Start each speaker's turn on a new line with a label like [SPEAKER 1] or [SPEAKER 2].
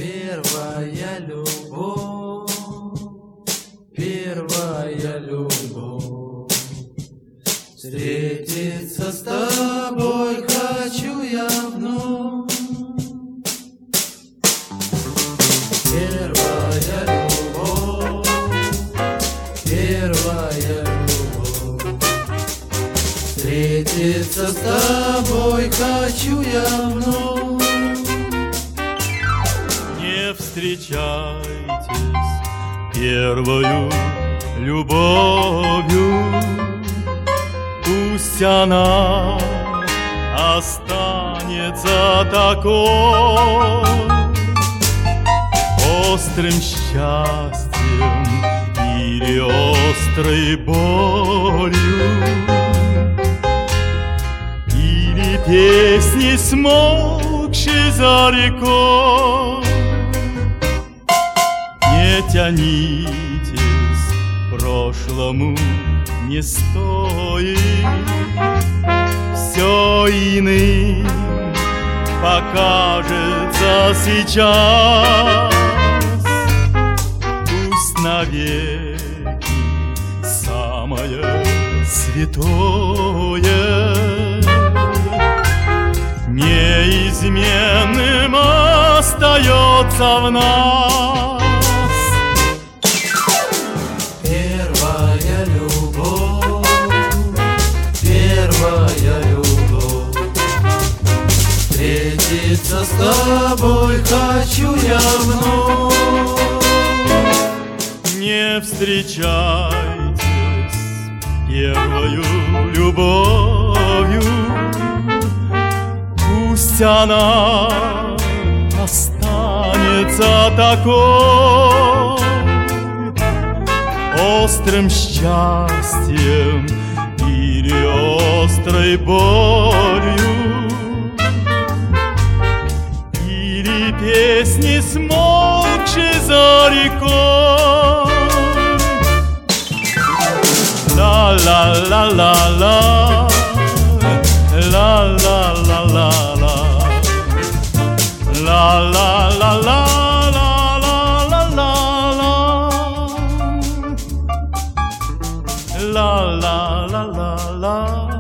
[SPEAKER 1] Первая любовь, первая любовь. Встретиться с тобой хочу я вновь. Первая любовь, первая любовь. Встретиться с тобой хочу я вновь.
[SPEAKER 2] Не встречайтесь первою любовью, пусть она останется такой, острым счастьем или острой болью, или песней, смолкшей за рекой. Не тянитесь к прошлому, не стоит, все иным покажется сейчас. Пусть навеки самое святое неизменным остается в нас.
[SPEAKER 1] Первая любовь, первая любовь. Встретиться с тобой хочу я вновь.
[SPEAKER 2] Не встречайтесь первою любовью, пусть она останется такой, острым счастьем или острой болью, или песни, смолкшей за рекой. Ла-ла-ла-ла-ла, ла-ла-ла-ла-ла, ла-ла-ла-ла. La la la la la.